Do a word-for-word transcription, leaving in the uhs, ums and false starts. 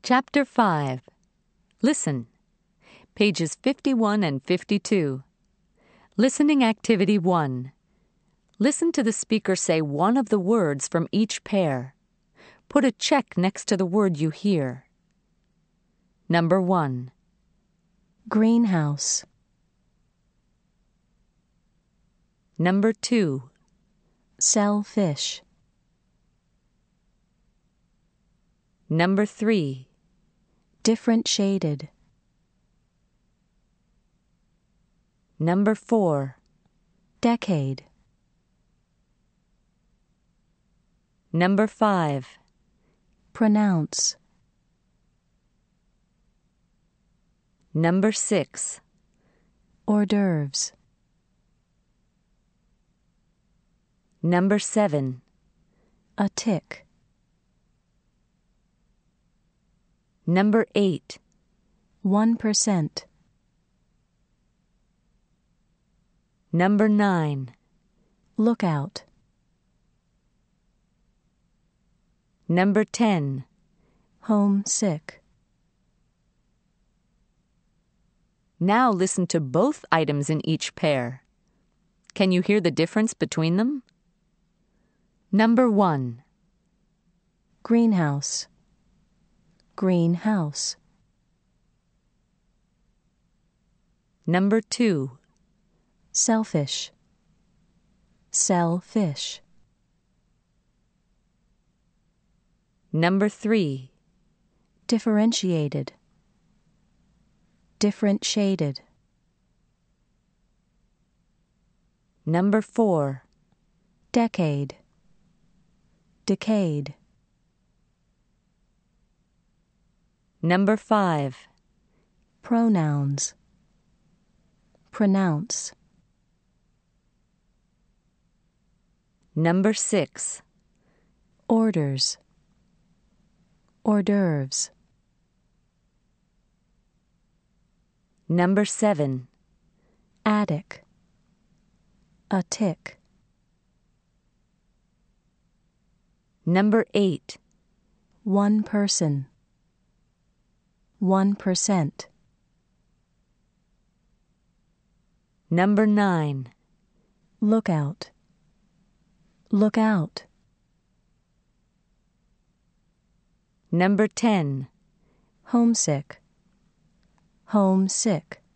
Chapter five. Listen. Pages fifty-one and fifty-two. Listening Activity one. Listen to the speaker say one of the words from each pair. Put a check next to the word you hear. Number one. Greenhouse. Number two. Sell fish. Number three. Different shaded. Number four. Decade. Number five. Pronounce. Number six. Hors d'oeuvres. Number seven. A tick. Number eight. One percent. Number nine. Lookout. Number ten. Homesick. Now listen to both items in each pair. Can you hear the difference between them? Number one. Greenhouse. Greenhouse. Number two. Selfish. Sell fish. Number three. Differentiated. Different shaded. Number four. Decade. Decayed. Number five. Pronouns. Pronounce. Number six. Orders. Hors d'oeuvres. Number seven. Attic. A tick. Number eight. One person. One percent. Number nine. Lookout. Look out. Number ten. Homesick. Homesick.